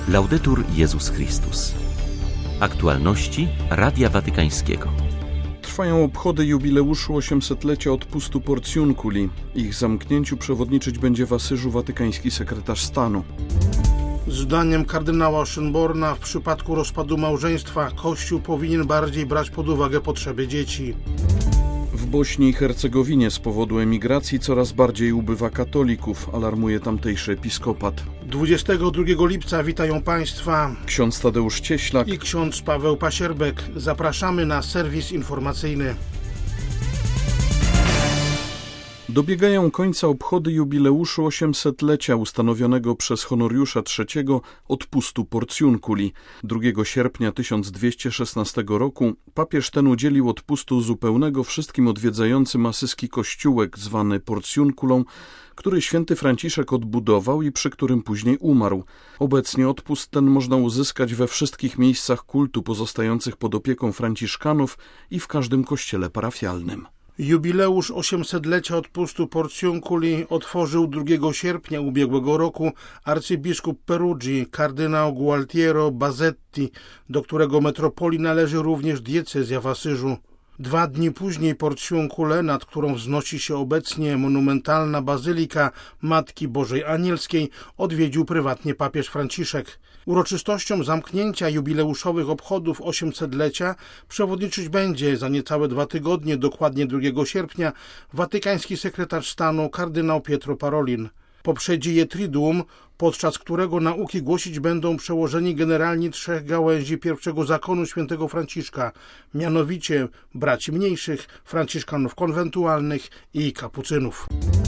Laudetur Jezus Chrystus. Aktualności Radia Watykańskiego. Trwają obchody jubileuszu 800-lecia odpustu Porciunculi. Ich zamknięciu przewodniczyć będzie w Asyżu watykański sekretarz stanu. Zdaniem kardynała Schönborna w przypadku rozpadu małżeństwa Kościół powinien bardziej brać pod uwagę potrzeby dzieci. W Bośni i Hercegowinie z powodu emigracji coraz bardziej ubywa katolików, alarmuje tamtejszy episkopat. 22 lipca witają Państwa Ksiądz Tadeusz Cieślak i ksiądz Paweł Pasierbek. Zapraszamy na serwis informacyjny. Dobiegają końca obchody jubileuszu 800-lecia ustanowionego przez Honoriusza III odpustu Porciunculi. 2 sierpnia 1216 roku papież ten udzielił odpustu zupełnego wszystkim odwiedzającym asyski kościółek zwany Porciunculą, który święty Franciszek odbudował i przy którym później umarł. Obecnie odpust ten można uzyskać we wszystkich miejscach kultu pozostających pod opieką franciszkanów i w każdym kościele parafialnym. Jubileusz 800-lecia odpustu Porciunculi otworzył 2 sierpnia ubiegłego roku arcybiskup Perugii, kardynał Gualtiero Bassetti, do którego metropolii należy również diecezja w Asyżu. 2 dni później Porciunculę, nad którą wznosi się obecnie monumentalna bazylika Matki Bożej Anielskiej, odwiedził prywatnie papież Franciszek. Uroczystościom zamknięcia jubileuszowych obchodów 800-lecia przewodniczyć będzie za niecałe 2 tygodnie, dokładnie 2 sierpnia, watykański sekretarz stanu kardynał Pietro Parolin. Poprzedzi je Triduum, podczas którego nauki głosić będą przełożeni generalni 3 gałęzi pierwszego zakonu świętego Franciszka, mianowicie braci mniejszych, franciszkanów konwentualnych i kapucynów.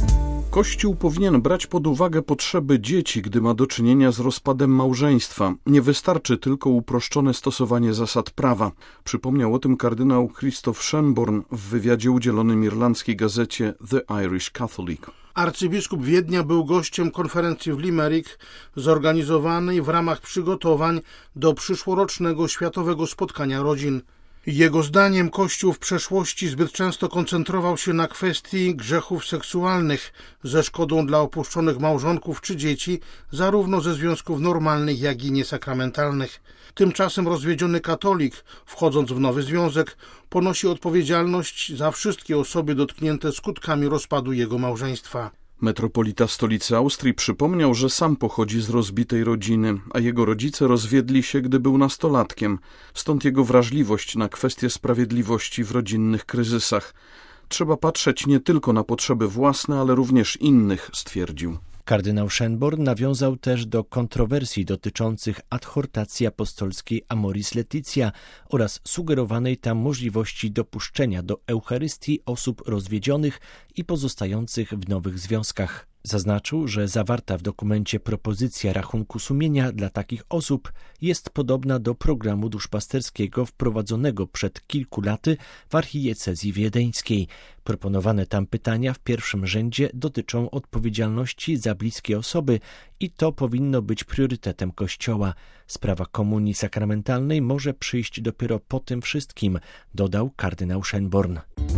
Kościół powinien brać pod uwagę potrzeby dzieci, gdy ma do czynienia z rozpadem małżeństwa. Nie wystarczy tylko uproszczone stosowanie zasad prawa. Przypomniał o tym kardynał Christoph Schönborn w wywiadzie udzielonym irlandzkiej gazecie The Irish Catholic. Arcybiskup Wiednia był gościem konferencji w Limerick zorganizowanej w ramach przygotowań do przyszłorocznego Światowego Spotkania Rodzin. Jego zdaniem Kościół w przeszłości zbyt często koncentrował się na kwestii grzechów seksualnych ze szkodą dla opuszczonych małżonków czy dzieci, zarówno ze związków normalnych, jak i niesakramentalnych. Tymczasem rozwiedziony katolik, wchodząc w nowy związek, ponosi odpowiedzialność za wszystkie osoby dotknięte skutkami rozpadu jego małżeństwa. Metropolita stolicy Austrii przypomniał, że sam pochodzi z rozbitej rodziny, a jego rodzice rozwiedli się, gdy był nastolatkiem. Stąd jego wrażliwość na kwestie sprawiedliwości w rodzinnych kryzysach. Trzeba patrzeć nie tylko na potrzeby własne, ale również innych, stwierdził. Kardynał Schönborn nawiązał też do kontrowersji dotyczących adhortacji apostolskiej Amoris Laetitia oraz sugerowanej tam możliwości dopuszczenia do Eucharystii osób rozwiedzionych i pozostających w nowych związkach. Zaznaczył, że zawarta w dokumencie propozycja rachunku sumienia dla takich osób jest podobna do programu duszpasterskiego wprowadzonego przed kilku laty w archidiecezji wiedeńskiej. Proponowane tam pytania w pierwszym rzędzie dotyczą odpowiedzialności za bliskie osoby i to powinno być priorytetem Kościoła. Sprawa komunii sakramentalnej może przyjść dopiero po tym wszystkim, dodał kardynał Schönborn.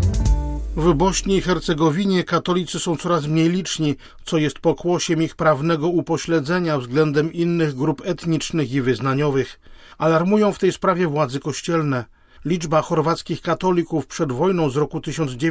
W Bośni i Hercegowinie katolicy są coraz mniej liczni, co jest pokłosiem ich prawnego upośledzenia względem innych grup etnicznych i wyznaniowych. Alarmują w tej sprawie władze kościelne. Liczba chorwackich katolików przed wojną z roku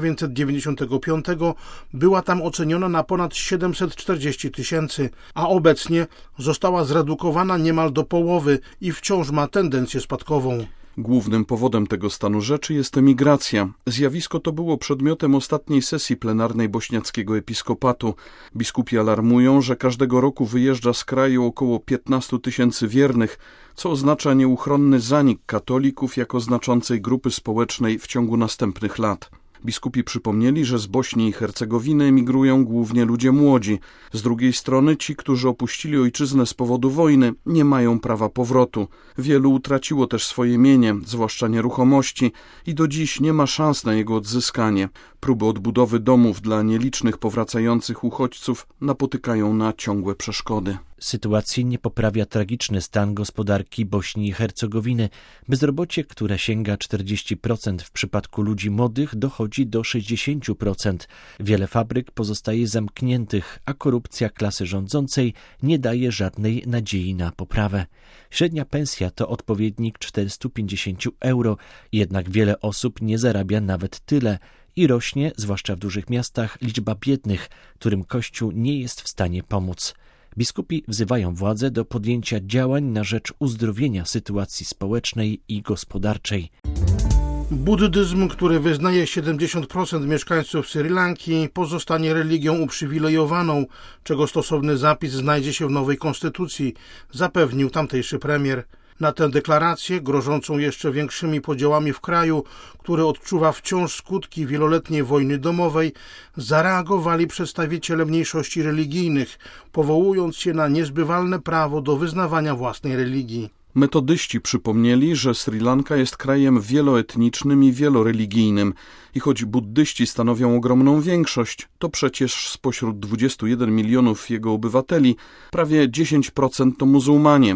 1995 była tam oceniona na ponad 740 000, a obecnie została zredukowana niemal do połowy i wciąż ma tendencję spadkową. Głównym powodem tego stanu rzeczy jest emigracja. Zjawisko to było przedmiotem ostatniej sesji plenarnej bośniackiego episkopatu. Biskupi alarmują, że każdego roku wyjeżdża z kraju około 15 000 wiernych, co oznacza nieuchronny zanik katolików jako znaczącej grupy społecznej w ciągu następnych lat. Biskupi przypomnieli, że z Bośni i Hercegowiny emigrują głównie ludzie młodzi. Z drugiej strony ci, którzy opuścili ojczyznę z powodu wojny, nie mają prawa powrotu. Wielu utraciło też swoje mienie, zwłaszcza nieruchomości, i do dziś nie ma szans na jego odzyskanie. Próby odbudowy domów dla nielicznych powracających uchodźców napotykają na ciągłe przeszkody. Sytuacji nie poprawia tragiczny stan gospodarki Bośni i Hercegowiny. Bezrobocie, które sięga 40% w przypadku ludzi młodych, dochodzi do 60%. Wiele fabryk pozostaje zamkniętych, a korupcja klasy rządzącej nie daje żadnej nadziei na poprawę. Średnia pensja to odpowiednik 450 euro, jednak wiele osób nie zarabia nawet tyle. I rośnie, zwłaszcza w dużych miastach, liczba biednych, którym Kościół nie jest w stanie pomóc. Biskupi wzywają władze do podjęcia działań na rzecz uzdrowienia sytuacji społecznej i gospodarczej. Buddyzm, który wyznaje 70% mieszkańców Sri Lanki, pozostanie religią uprzywilejowaną, czego stosowny zapis znajdzie się w nowej konstytucji, zapewnił tamtejszy premier. Na tę deklarację, grożącą jeszcze większymi podziałami w kraju, który odczuwa wciąż skutki wieloletniej wojny domowej, zareagowali przedstawiciele mniejszości religijnych, powołując się na niezbywalne prawo do wyznawania własnej religii. Metodyści przypomnieli, że Sri Lanka jest krajem wieloetnicznym i wieloreligijnym i choć buddyści stanowią ogromną większość, to przecież spośród 21 milionów jego obywateli prawie 10% to muzułmanie,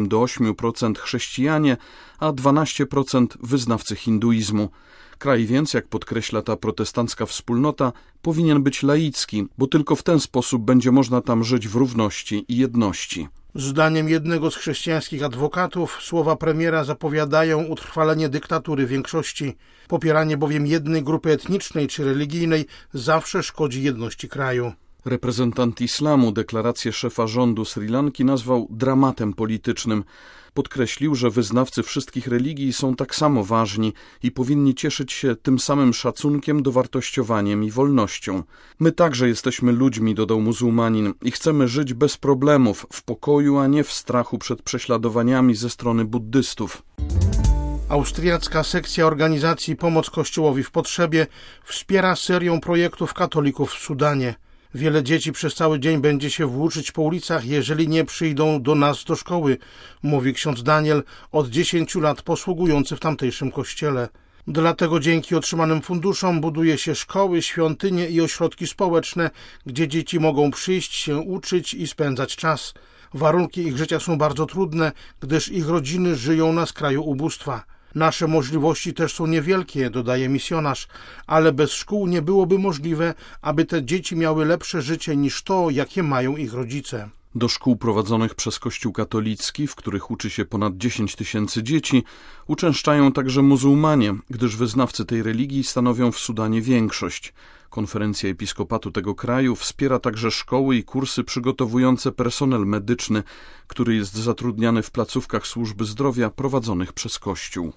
7-8% chrześcijanie, a 12% wyznawcy hinduizmu. Kraj więc, jak podkreśla ta protestancka wspólnota, powinien być laicki, bo tylko w ten sposób będzie można tam żyć w równości i jedności. Zdaniem jednego z chrześcijańskich adwokatów słowa premiera zapowiadają utrwalenie dyktatury większości. Popieranie bowiem jednej grupy etnicznej czy religijnej zawsze szkodzi jedności kraju. Reprezentant islamu deklarację szefa rządu Sri Lanki nazwał dramatem politycznym. Podkreślił, że wyznawcy wszystkich religii są tak samo ważni i powinni cieszyć się tym samym szacunkiem, dowartościowaniem i wolnością. My także jesteśmy ludźmi, dodał muzułmanin, i chcemy żyć bez problemów, w pokoju, a nie w strachu przed prześladowaniami ze strony buddystów. Austriacka sekcja organizacji Pomoc Kościołowi w Potrzebie wspiera serią projektów katolików w Sudanie. Wiele dzieci przez cały dzień będzie się włóczyć po ulicach, jeżeli nie przyjdą do nas do szkoły, mówi ksiądz Daniel, od 10 lat posługujący w tamtejszym kościele. Dlatego dzięki otrzymanym funduszom buduje się szkoły, świątynie i ośrodki społeczne, gdzie dzieci mogą przyjść się uczyć i spędzać czas. Warunki ich życia są bardzo trudne, gdyż ich rodziny żyją na skraju ubóstwa. Nasze możliwości też są niewielkie, dodaje misjonarz, ale bez szkół nie byłoby możliwe, aby te dzieci miały lepsze życie niż to, jakie mają ich rodzice. Do szkół prowadzonych przez Kościół katolicki, w których uczy się ponad 10 000 dzieci, uczęszczają także muzułmanie, gdyż wyznawcy tej religii stanowią w Sudanie większość. Konferencja Episkopatu tego kraju wspiera także szkoły i kursy przygotowujące personel medyczny, który jest zatrudniany w placówkach służby zdrowia prowadzonych przez Kościół.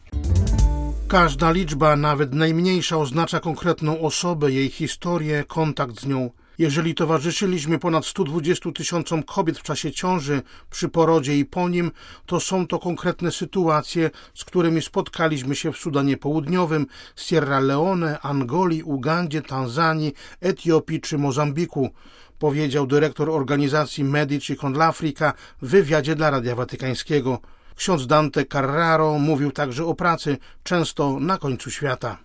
Każda liczba, nawet najmniejsza, oznacza konkretną osobę, jej historię, kontakt z nią. Jeżeli towarzyszyliśmy ponad 120 000 kobiet w czasie ciąży, przy porodzie i po nim, to są to konkretne sytuacje, z którymi spotkaliśmy się w Sudanie Południowym, Sierra Leone, Angolii, Ugandzie, Tanzanii, Etiopii czy Mozambiku, powiedział dyrektor organizacji Medici con l'Africa w wywiadzie dla Radia Watykańskiego. Ksiądz Dante Carraro mówił także o pracy, często na końcu świata.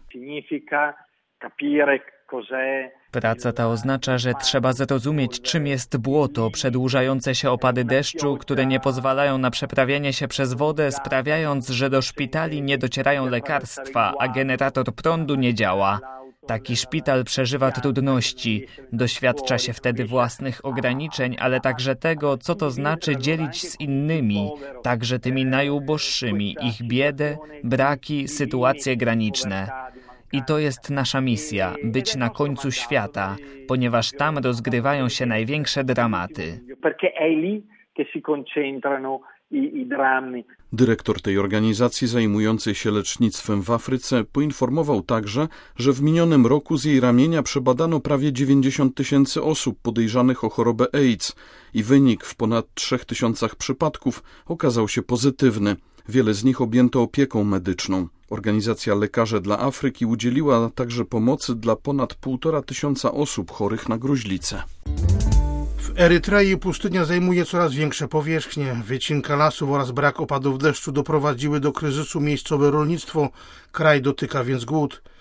Praca ta oznacza, że trzeba zrozumieć, czym jest błoto, przedłużające się opady deszczu, które nie pozwalają na przeprawianie się przez wodę, sprawiając, że do szpitali nie docierają lekarstwa, a generator prądu nie działa. Taki szpital przeżywa trudności, doświadcza się wtedy własnych ograniczeń, ale także tego, co to znaczy dzielić z innymi, także tymi najuboższymi, ich biedę, braki, sytuacje graniczne. I to jest nasza misja, być na końcu świata, ponieważ tam rozgrywają się największe dramaty. Dyrektor tej organizacji zajmującej się lecznictwem w Afryce poinformował także, że w minionym roku z jej ramienia przebadano prawie 90 000 osób podejrzanych o chorobę AIDS i wynik w ponad 3000 przypadków okazał się pozytywny. Wiele z nich objęto opieką medyczną. Organizacja Lekarze dla Afryki udzieliła także pomocy dla ponad 1500 osób chorych na gruźlicę. W Erytrei pustynia zajmuje coraz większe powierzchnie. Wycinka lasów oraz brak opadów deszczu doprowadziły do kryzysu miejscowe rolnictwo. Kraj dotyka więc głód.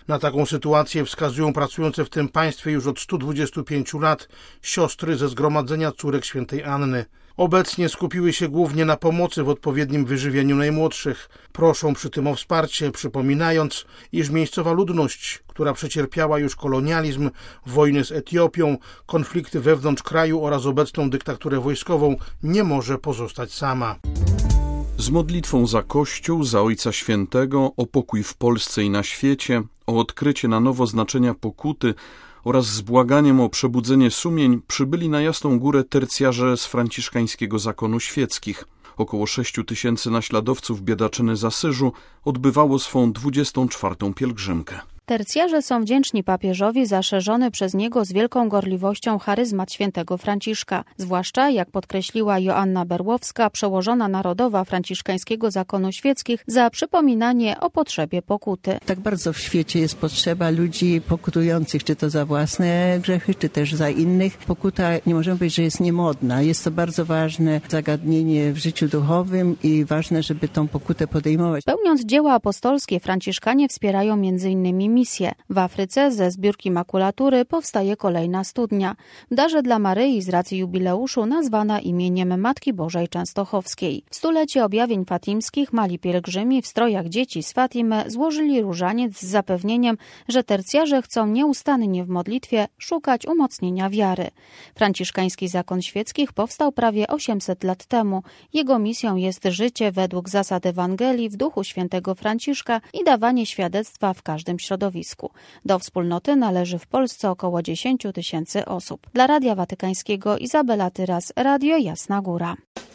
Na taką sytuację wskazują pracujące w tym państwie już od 125 lat siostry ze Zgromadzenia Córek Świętej Anny. Obecnie skupiły się głównie na pomocy w odpowiednim wyżywieniu najmłodszych. Proszą przy tym o wsparcie, przypominając, iż miejscowa ludność, która przecierpiała już kolonializm, wojny z Etiopią, konflikty wewnątrz kraju oraz obecną dyktaturę wojskową, nie może pozostać sama. Z modlitwą za Kościół, za Ojca Świętego, o pokój w Polsce i na świecie, o odkrycie na nowo znaczenia pokuty oraz z błaganiem o przebudzenie sumień przybyli na Jasną Górę tercjarze z franciszkańskiego zakonu świeckich. Około 6 000 naśladowców biedaczyny z Asyżu odbywało swą 24. pielgrzymkę. Tercjarze są wdzięczni papieżowi za szerzony przez niego z wielką gorliwością charyzmat świętego Franciszka. Zwłaszcza, jak podkreśliła Joanna Berłowska, przełożona narodowa franciszkańskiego zakonu świeckich, za przypominanie o potrzebie pokuty. Tak bardzo w świecie jest potrzeba ludzi pokutujących, czy to za własne grzechy, czy też za innych. Pokuta, nie możemy powiedzieć, że jest niemodna. Jest to bardzo ważne zagadnienie w życiu duchowym i ważne, żeby tą pokutę podejmować. Pełniąc dzieła apostolskie, franciszkanie wspierają m.in. misję. W Afryce ze zbiórki makulatury powstaje kolejna studnia. W darze dla Maryi z racji jubileuszu nazwana imieniem Matki Bożej Częstochowskiej. W stulecie objawień fatimskich mali pielgrzymi w strojach dzieci z Fatimy złożyli różaniec z zapewnieniem, że tercjarze chcą nieustannie w modlitwie szukać umocnienia wiary. Franciszkański zakon świeckich powstał prawie 800 lat temu. Jego misją jest życie według zasad Ewangelii w duchu świętego Franciszka i dawanie świadectwa w każdym środowisku. Do wspólnoty należy w Polsce około 10 000 osób. Dla Radia Watykańskiego Izabela Tyras, Radio Jasna Góra.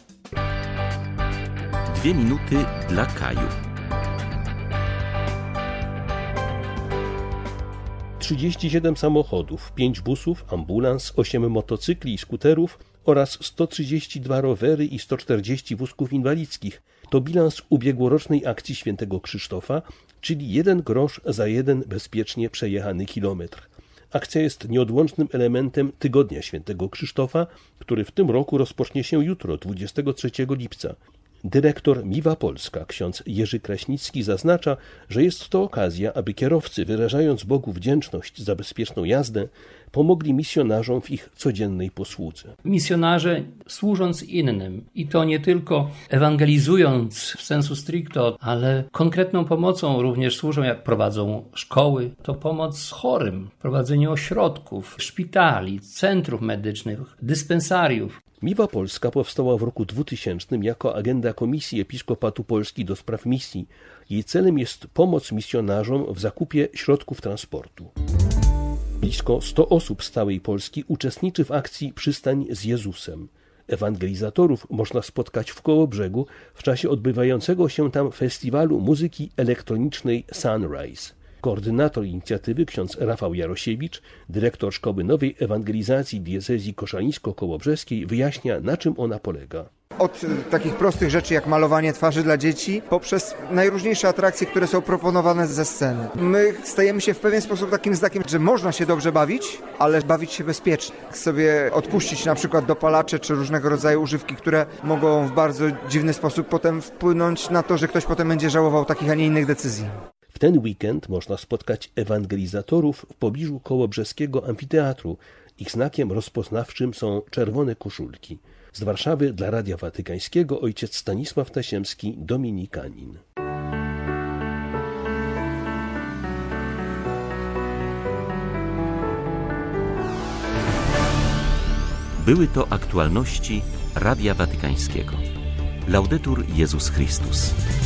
2 minuty dla Kaju. 37 samochodów, 5 busów, ambulans, 8 motocykli i skuterów oraz 132 rowery i 140 wózków inwalidzkich. To bilans ubiegłorocznej akcji Świętego Krzysztofa, czyli 1 grosz za 1 bezpiecznie przejechany kilometr. Akcja jest nieodłącznym elementem Tygodnia Świętego Krzysztofa, który w tym roku rozpocznie się jutro, 23 lipca. Dyrektor Miwa Polska, ksiądz Jerzy Kraśnicki, zaznacza, że jest to okazja, aby kierowcy, wyrażając Bogu wdzięczność za bezpieczną jazdę, pomogli misjonarzom w ich codziennej posłudze. Misjonarze, służąc innym, i to nie tylko ewangelizując w sensu stricto, ale konkretną pomocą również służą, jak prowadzą szkoły, to pomoc chorym, prowadzenie ośrodków, szpitali, centrów medycznych, dyspensariów. Miwa Polska powstała w roku 2000 jako agenda Komisji Episkopatu Polski do spraw misji. Jej celem jest pomoc misjonarzom w zakupie środków transportu. Blisko 100 osób z całej Polski uczestniczy w akcji Przystań z Jezusem. Ewangelizatorów można spotkać w Kołobrzegu w czasie odbywającego się tam festiwalu muzyki elektronicznej Sunrise. Koordynator inicjatywy ksiądz Rafał Jarosiewicz, dyrektor Szkoły Nowej Ewangelizacji Diecezji Koszalińsko-Kołobrzeskiej, wyjaśnia, na czym ona polega. Od takich prostych rzeczy jak malowanie twarzy dla dzieci, poprzez najróżniejsze atrakcje, które są proponowane ze sceny. My stajemy się w pewien sposób takim znakiem, że można się dobrze bawić, ale bawić się bezpiecznie. Sobie odpuścić na przykład dopalacze czy różnego rodzaju używki, które mogą w bardzo dziwny sposób potem wpłynąć na to, że ktoś potem będzie żałował takich, a nie innych decyzji. W ten weekend można spotkać ewangelizatorów w pobliżu kołobrzeskiego amfiteatru. Ich znakiem rozpoznawczym są czerwone koszulki. Z Warszawy dla Radia Watykańskiego ojciec Stanisław Tasiemski, dominikanin. Były to aktualności Radia Watykańskiego. Laudetur Jezus Chrystus.